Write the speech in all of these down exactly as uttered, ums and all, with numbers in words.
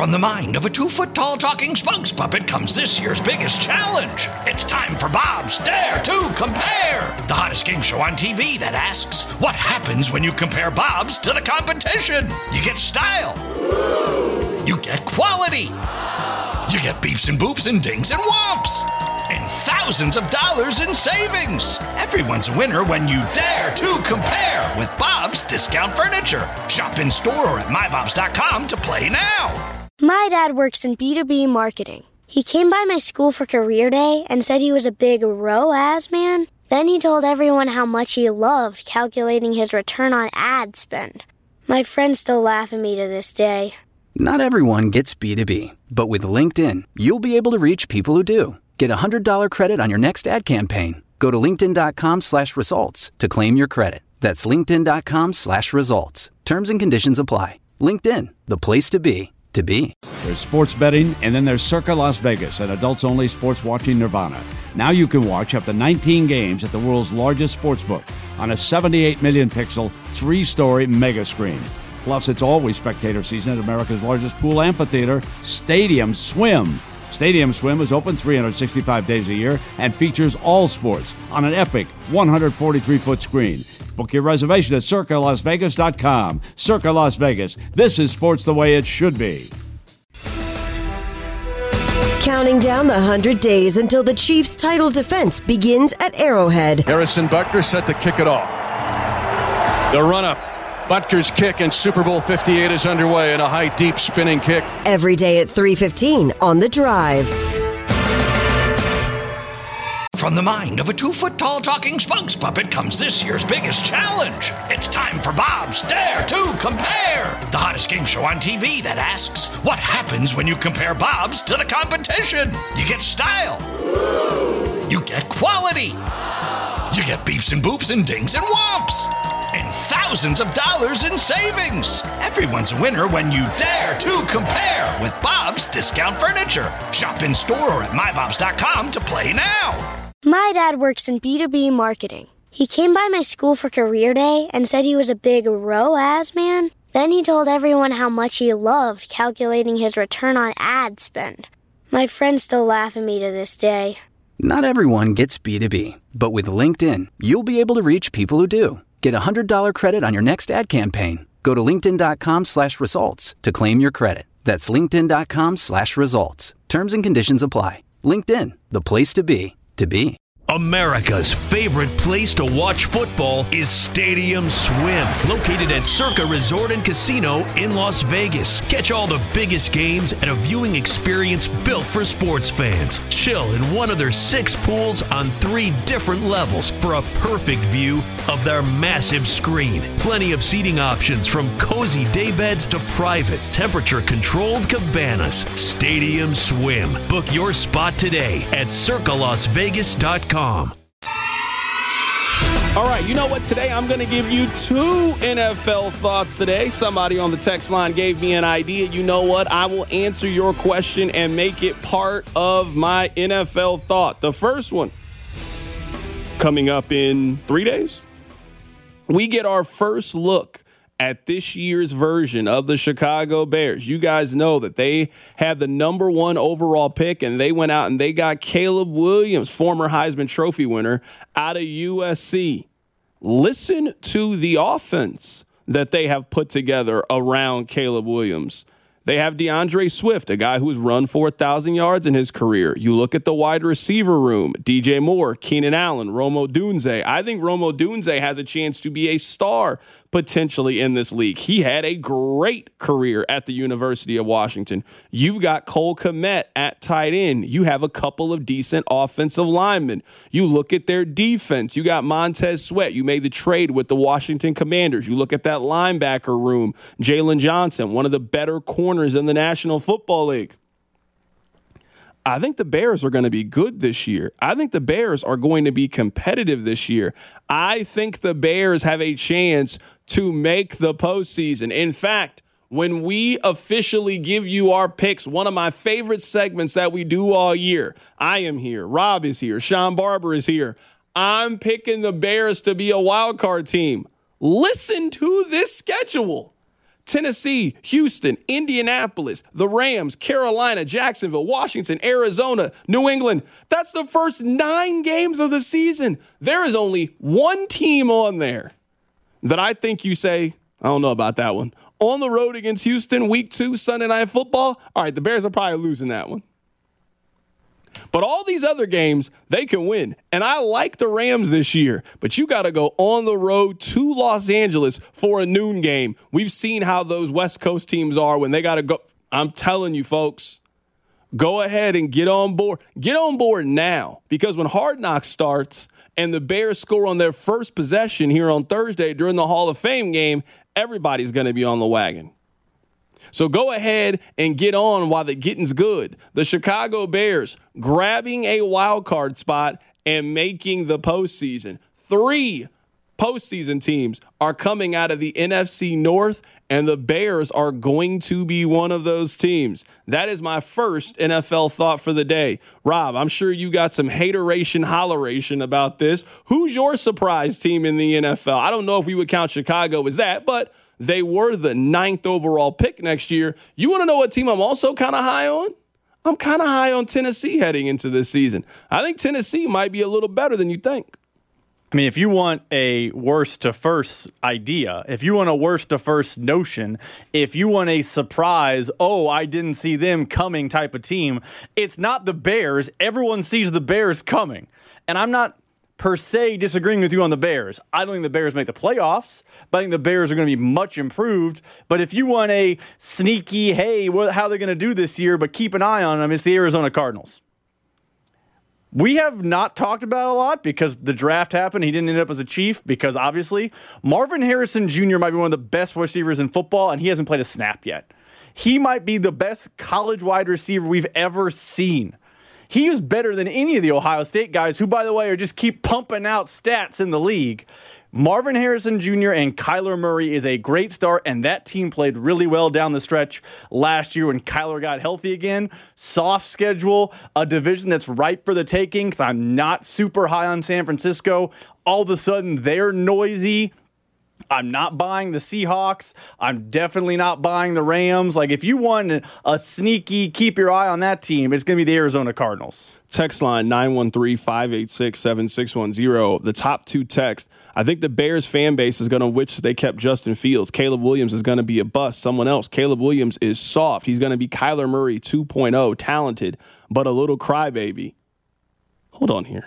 From the mind of a two-foot-tall talking spokes puppet comes this year's biggest challenge. It's time for Bob's Dare to Compare, the hottest game show on T V that asks, what happens when you compare Bobs to the competition? You get style. You get quality. You get beeps and boops and dings and whomps. And thousands of dollars in savings. Everyone's a winner when you dare to compare with Bob's Discount Furniture. Shop in store or at my bobs dot com to play now. My dad works in B two B marketing. He came by my school for career day and said he was a big R O A S man. Then he told everyone how much he loved calculating his return on ad spend. My friends still laugh at me to this day. Not everyone gets B two B, but with LinkedIn, you'll be able to reach people who do. Get a one hundred dollars credit on your next ad campaign. Go to linkedin.com slash results to claim your credit. That's linkedin.com slash results. Terms and conditions apply. LinkedIn, the place to be, to be. There's sports betting, and then there's Circa Las Vegas, an adults-only sports watching nirvana. Now you can watch up to nineteen games at the world's largest sportsbook on a seventy-eight million pixel, three-story mega screen. Plus, it's always spectator season at America's largest pool amphitheater, Stadium Swim. Stadium Swim is open three hundred sixty-five days a year and features all sports on an epic one hundred forty-three foot screen. Book your reservation at circa las vegas dot com. Circa Las Vegas. This is sports the way it should be. Counting down the one hundred days until the Chiefs' title defense begins at Arrowhead. Harrison Butker set to kick it off. The run-up. Butker's kick in Super Bowl fifty-eight is underway and a high, deep spinning kick. Every day at three fifteen on The Drive. From the mind of a two-foot-tall talking spokes puppet comes this year's biggest challenge. It's time for Bob's Dare to Compare, the hottest game show on T V that asks, what happens when you compare Bobs to the competition? You get style. You get quality. You get beeps and boops and dings and whomps. And thousands of dollars in savings. Everyone's a winner when you dare to compare with Bob's Discount Furniture. Shop in store or at my bobs dot com to play now. My dad works in B two B marketing. He came by my school for career day and said he was a big R O A S man. Then he told everyone how much he loved calculating his return on ad spend. My friends still laugh at me to this day. Not everyone gets B two B, but with LinkedIn, you'll be able to reach people who do. Get a one hundred dollars credit on your next ad campaign. Go to linkedin.com slash results to claim your credit. That's linkedin.com slash results. Terms and conditions apply. LinkedIn, the place to be, to be. America's favorite place to watch football is Stadium Swim, located at Circa Resort and Casino in Las Vegas. Catch all the biggest games at a viewing experience built for sports fans. Chill in one of their six pools on three different levels for a perfect view of their massive screen. Plenty of seating options from cozy daybeds to private, temperature-controlled cabanas. Stadium Swim. Book your spot today at circa las vegas dot com. All right, you know what? Today I'm going to give you two N F L thoughts today. Somebody on the text line gave me an idea. You know what? I will answer your question and make it part of my N F L thought. The first one, coming up in three days, we get our first look at this year's version of the Chicago Bears. You guys know that they had the number one overall pick, and they went out and they got Caleb Williams, former Heisman Trophy winner, out of U S C. Listen to the offense that they have put together around Caleb Williams. They have DeAndre Swift, a guy who's run for one thousand yards in his career. You look at the wide receiver room, D J Moore, Keenan Allen, Rome Odunze. I think Rome Odunze has a chance to be a star potentially in this league. He had a great career at the University of Washington. You've got Cole Kmet at tight end. You have a couple of decent offensive linemen. You look at their defense. You got Montez Sweat. You made the trade with the Washington Commanders. You look at that linebacker room, Jalen Johnson, one of the better corners in the National Football League. I think the Bears are going to be good this year. I think the Bears are going to be competitive this year. I think the Bears have a chance to make the postseason. In fact, when we officially give you our picks, one of my favorite segments that we do all year, I am here, Rob is here, Sean Barber is here. I'm picking the Bears to be a wild card team. Listen to this schedule. Tennessee, Houston, Indianapolis, the Rams, Carolina, Jacksonville, Washington, Arizona, New England. That's the first nine games of the season. There is only one team on there that I think you say, I don't know about that one. On the road against Houston, week two, Sunday Night Football. All right, the Bears are probably losing that one. But all these other games, they can win. And I like the Rams this year, but you got to go on the road to Los Angeles for a noon game. We've seen how those West Coast teams are when they got to go. I'm telling you, folks, go ahead and get on board. Get on board now, because when Hard Knocks starts and the Bears score on their first possession here on Thursday during the Hall of Fame game, everybody's going to be on the wagon. So go ahead and get on while the getting's good. The Chicago Bears grabbing a wild card spot and making the postseason. Three postseason teams are coming out of the N F C North, and the Bears are going to be one of those teams. That is my first N F L thought for the day. Rob, I'm sure you got some hateration, holleration about this. Who's your surprise team in the N F L? I don't know if we would count Chicago as that, but they were the ninth overall pick next year. You want to know what team I'm also kind of high on? I'm kind of high on Tennessee heading into this season. I think Tennessee might be a little better than you think. I mean, if you want a worst to first idea, if you want a worst to first notion, if you want a surprise, oh, I didn't see them coming type of team, it's not the Bears. Everyone sees the Bears coming. And I'm not per se disagreeing with you on the Bears. I don't think the Bears make the playoffs, but I think the Bears are going to be much improved. But if you want a sneaky, hey, how they're going to do this year, but keep an eye on them, it's the Arizona Cardinals. We have not talked about it a lot because the draft happened. He didn't end up as a Chief because, obviously, Marvin Harrison Junior might be one of the best receivers in football, and he hasn't played a snap yet. He might be the best college wide receiver we've ever seen. He is better than any of the Ohio State guys who, by the way, are just keep pumping out stats in the league. Marvin Harrison Junior and Kyler Murray is a great start, and that team played really well down the stretch last year when Kyler got healthy again. Soft schedule, a division that's ripe for the taking because I'm not super high on San Francisco. All of a sudden, they're noisy. I'm not buying the Seahawks. I'm definitely not buying the Rams. Like, if you want a sneaky, keep your eye on that team, it's going to be the Arizona Cardinals. Text line nine one three, five eight six, seven six one zero. The top two texts. I think the Bears fan base is going to wish they kept Justin Fields. Caleb Williams is going to be a bust. Someone else. Caleb Williams is soft. He's going to be Kyler Murray two point oh, talented, but a little crybaby. Hold on here.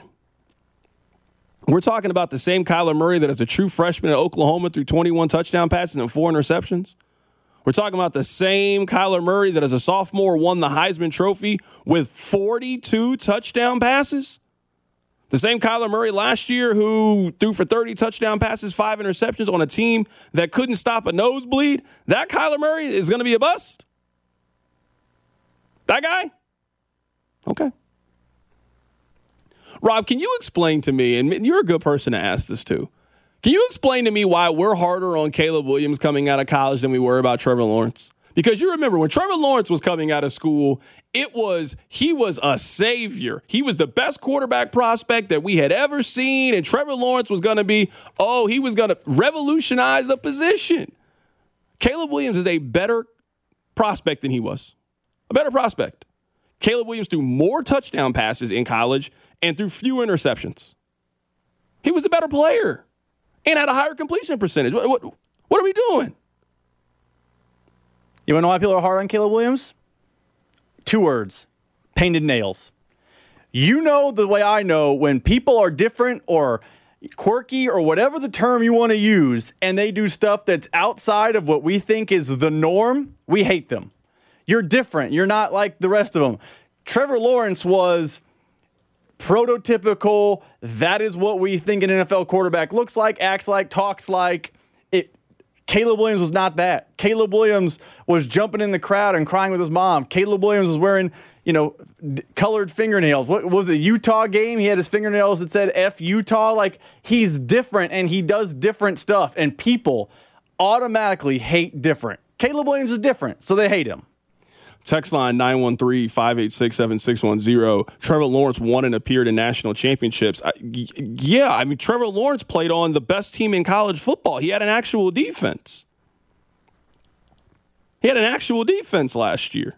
We're talking about the same Kyler Murray that is a true freshman at Oklahoma through twenty-one touchdown passes and four interceptions. We're talking about the same Kyler Murray that as a sophomore won the Heisman Trophy with forty-two touchdown passes. The same Kyler Murray last year who threw for thirty touchdown passes, five interceptions on a team that couldn't stop a nosebleed. That Kyler Murray is going to be a bust. That guy? Okay. Rob, can you explain to me, and you're a good person to ask this too, can you explain to me why we're harder on Caleb Williams coming out of college than we were about Trevor Lawrence? Because you remember when Trevor Lawrence was coming out of school, it was, he was a savior. He was the best quarterback prospect that we had ever seen, and Trevor Lawrence was going to be, oh, he was going to revolutionize the position. Caleb Williams is a better prospect than he was. A better prospect. Caleb Williams threw more touchdown passes in college and threw fewer interceptions. He was the better player and had a higher completion percentage. What, what, what are we doing? You want to know why people are hard on Caleb Williams? Two words. Painted nails. You know the way I know when people are different or quirky or whatever the term you want to use, and they do stuff that's outside of what we think is the norm, we hate them. You're different. You're not like the rest of them. Trevor Lawrence was prototypical. That is what we think an N F L quarterback looks like, acts like, talks like. It. Caleb Williams was not that. Caleb Williams was jumping in the crowd and crying with his mom. Caleb Williams was wearing, you know, d- colored fingernails. What was the Utah game? He had his fingernails that said F Utah. Like, he's different and he does different stuff, and people automatically hate different. Caleb Williams is different, so they hate him. Text line nine one three, five eight six, seven six one zero. Trevor Lawrence won and appeared in national championships. I, yeah, I mean, Trevor Lawrence played on the best team in college football. He had an actual defense. He had an actual defense last year.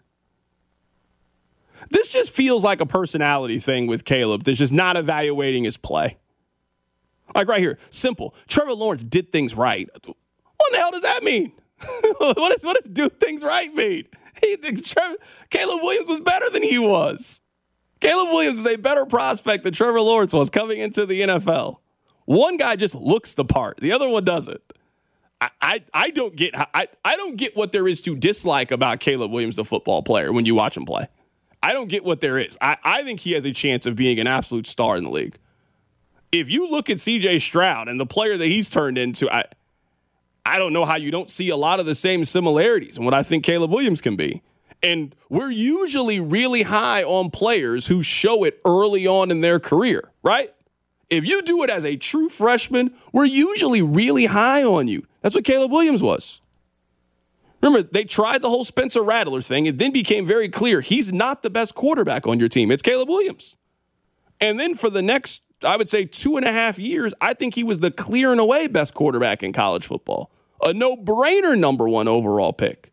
This just feels like a personality thing with Caleb that's just not evaluating his play. Like right here, simple. Trevor Lawrence did things right. What the hell does that mean? what, is, what does do things right mean? He, Trevor, Caleb Williams was better than he was. Caleb Williams is a better prospect than Trevor Lawrence was coming into the N F L. One guy just looks the part. The other one doesn't. I, I, I don't get I, I don't get what there is to dislike about Caleb Williams, the football player, when you watch him play. I don't get what there is. I, I think he has a chance of being an absolute star in the league. If you look at C J Stroud and the player that he's turned into, I I don't know how you don't see a lot of the same similarities in what I think Caleb Williams can be. And we're usually really high on players who show it early on in their career, right? If you do it as a true freshman, we're usually really high on you. That's what Caleb Williams was. Remember, they tried the whole Spencer Rattler thing. It then became very clear he's not the best quarterback on your team. It's Caleb Williams. And then for the next, I would say, two and a half years, I think he was the clear and away best quarterback in college football. A no-brainer number one overall pick.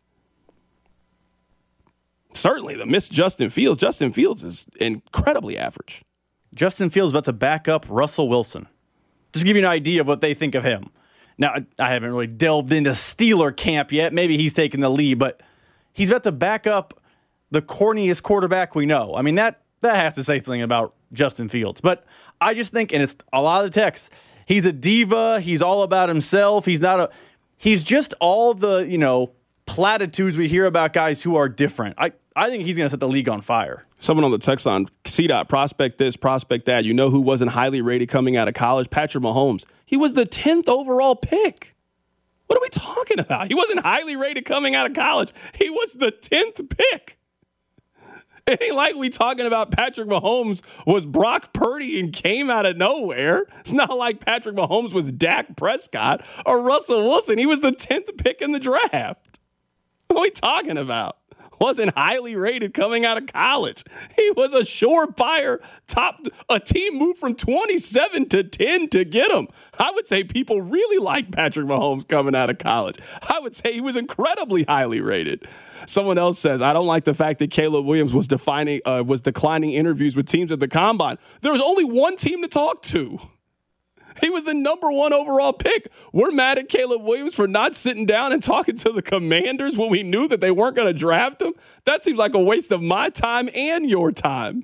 Certainly, the miss Justin Fields. Justin Fields is incredibly average. Justin Fields about to back up Russell Wilson. Just to give you an idea of what they think of him. Now, I haven't really delved into Steeler camp yet. Maybe he's taking the lead, but he's about to back up the corniest quarterback we know. I mean, that that has to say something about Justin Fields. But I just think, and it's a lot of the text, he's a diva. He's all about himself. He's not a. He's just all the, you know, platitudes we hear about guys who are different. I, I think he's going to set the league on fire. Someone on the text line, C-Dot, prospect this, prospect that. You know who wasn't highly rated coming out of college? Patrick Mahomes. He was the tenth overall pick. What are we talking about? He wasn't highly rated coming out of college. He was the tenth pick. It ain't like we talking about Patrick Mahomes was Brock Purdy and came out of nowhere. It's not like Patrick Mahomes was Dak Prescott or Russell Wilson. He was the tenth pick in the draft. What are we talking about? Wasn't highly rated coming out of college. He was a surefire top. A team moved from twenty-seven to ten to get him. I would say people really like Patrick Mahomes coming out of college. I would say he was incredibly highly rated. Someone else says, I don't like the fact that Caleb Williams was defining uh, was declining interviews with teams at the Combine. There was only one team to talk to. He was the number one overall pick. We're mad at Caleb Williams for not sitting down and talking to the Commanders when we knew that they weren't going to draft him. That seems like a waste of my time and your time.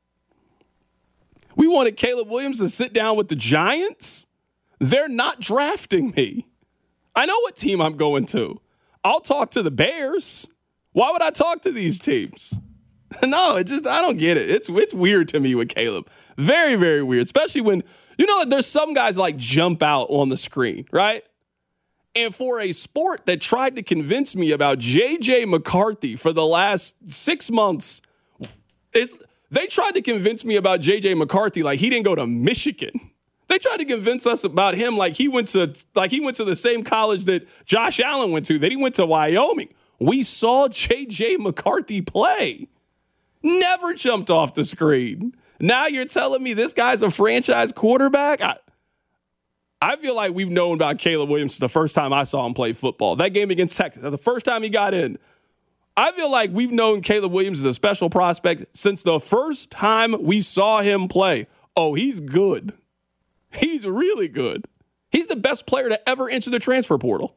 We wanted Caleb Williams to sit down with the Giants. They're not drafting me. I know what team I'm going to. I'll talk to the Bears. Why would I talk to these teams? No, it just I don't get it. It's it's weird to me with Caleb. Very, very weird, especially when you know, there's some guys like jump out on the screen, right? And for a sport that tried to convince me about J J McCarthy for the last six months, it's, they tried to convince me about J J McCarthy like he didn't go to Michigan. They tried to convince us about him like he went to like he went to the same college that Josh Allen went to, that he went to Wyoming. We saw J J McCarthy play. Never jumped off the screen. Now you're telling me this guy's a franchise quarterback? I, I feel like we've known about Caleb Williams the first time I saw him play football. That game against Texas, the first time he got in. I feel like we've known Caleb Williams is a special prospect since the first time we saw him play. Oh, he's good. He's really good. He's the best player to ever enter the transfer portal.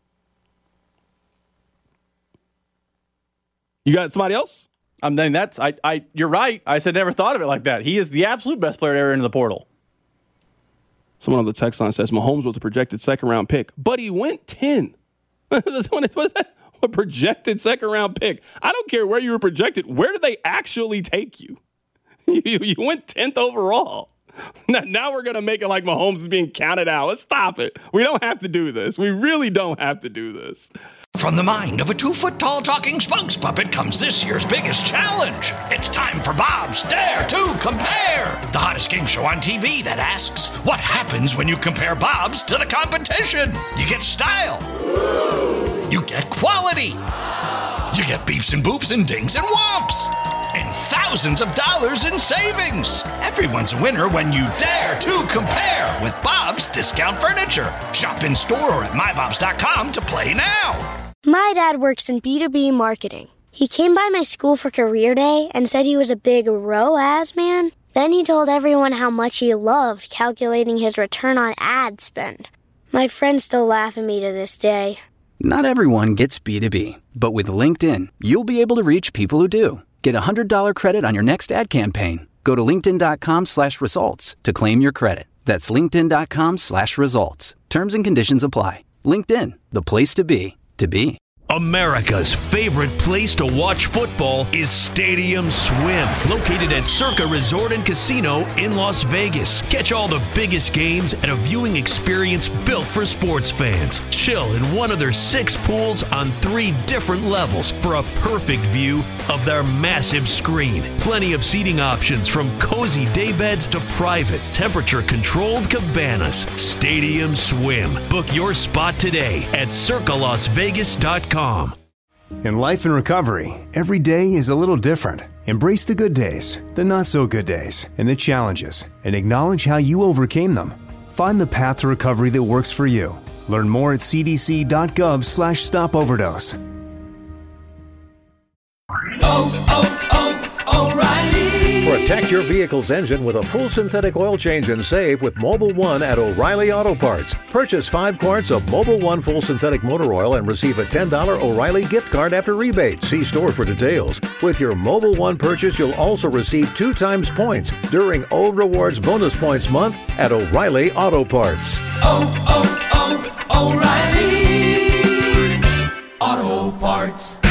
You got somebody else? I mean, that's I. I. You're right. I said never thought of it like that. He is the absolute best player ever into the portal. Someone on the text line says Mahomes was a projected second round pick, but he went ten. What is that? A projected second round pick? I don't care where you were projected. Where did they actually take you? You, you went tenth overall. Now, now we're going to make it like Mahomes is being counted out. Let's stop it. We don't have to do this. We really don't have to do this. From the mind of a two-foot-tall talking spokes puppet comes this year's biggest challenge. It's time for Bob's Dare to Compare, the hottest game show on T V that asks, what happens when you compare Bob's to the competition? You get style. You get quality. You get beeps and boops and dings and whomps. And thousands of dollars in savings. Everyone's a winner when you dare to compare with Bob's Discount Furniture. Shop in store or at my bobs dot com to play now. My dad works in B two B marketing. He came by my school for career day and said he was a big R O A S man. Then he told everyone how much he loved calculating his return on ad spend. My friends still laugh at me to this day. Not everyone gets B two B, but with LinkedIn, you'll be able to reach people who do. Get a one hundred dollars credit on your next ad campaign. Go to linkedin.com slash results to claim your credit. That's linkedin.com slash results. Terms and conditions apply. LinkedIn, the place to be, to be. America's favorite place to watch football is Stadium Swim, located at Circa Resort and Casino in Las Vegas. Catch all the biggest games at a viewing experience built for sports fans. Chill in one of their six pools on three different levels for a perfect view of their massive screen. Plenty of seating options from cozy daybeds to private, temperature-controlled cabanas. Stadium Swim. Book your spot today at circa las vegas dot com. In life and recovery, every day is a little different. Embrace the good days, the not so good days, and the challenges, and acknowledge how you overcame them. Find the path to recovery that works for you. Learn more at cdc.gov slash stop overdose. Oh, oh, oh, O'Reilly. Protect your vehicle's engine with a full synthetic oil change and save with Mobil one at O'Reilly Auto Parts. Purchase five quarts of Mobil one full synthetic motor oil and receive a ten dollars O'Reilly gift card after rebate. See store for details. With your Mobil one purchase, you'll also receive two times points during O Rewards Bonus Points Month at O'Reilly Auto Parts. Oh, oh, oh, O'Reilly Auto Parts.